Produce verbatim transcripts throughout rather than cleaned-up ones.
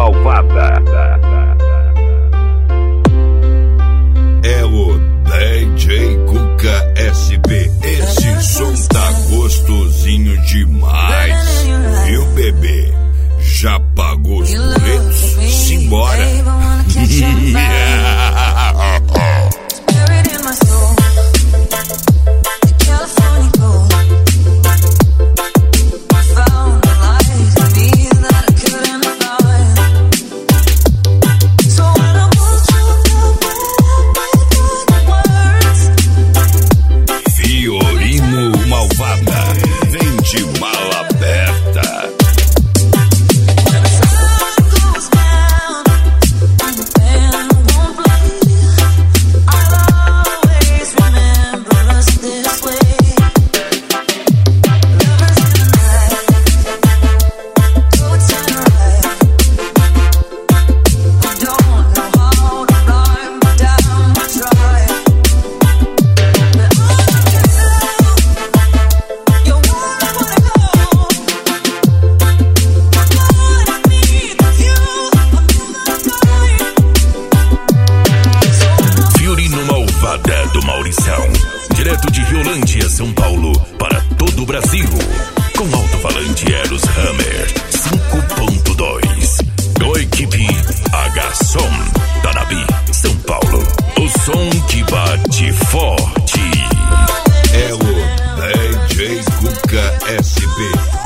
Malvada. É o D J Cuca S B. Esse som tá gostosinho demais. Viu, bebê? Já pagou os boletos? Simbora. Fiorino Malvada, vem de mala aberta. Do Maurição, direto de Riolândia, São Paulo, para todo o Brasil, com alto-falante Eros Hammer cinco ponto dois, com a equipe H-Som, Tanabi, São Paulo, o som que bate forte. É o D J Cuca S B.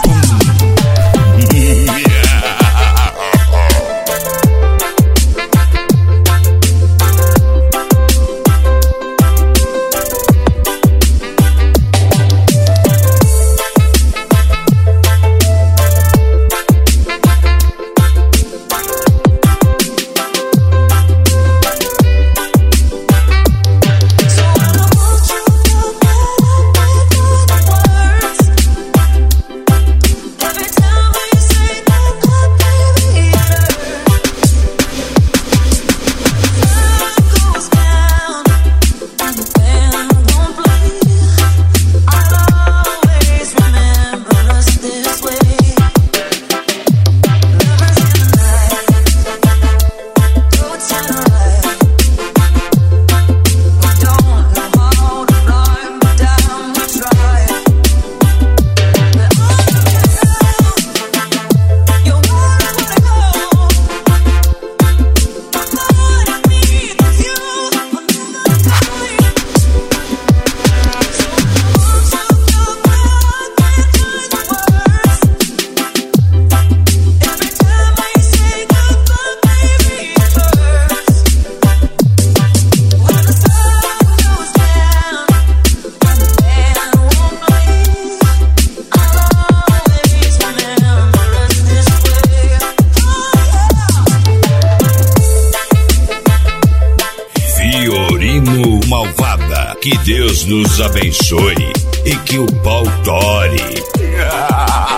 Fiorino Malvada, que Deus nos abençoe e que o pau tore.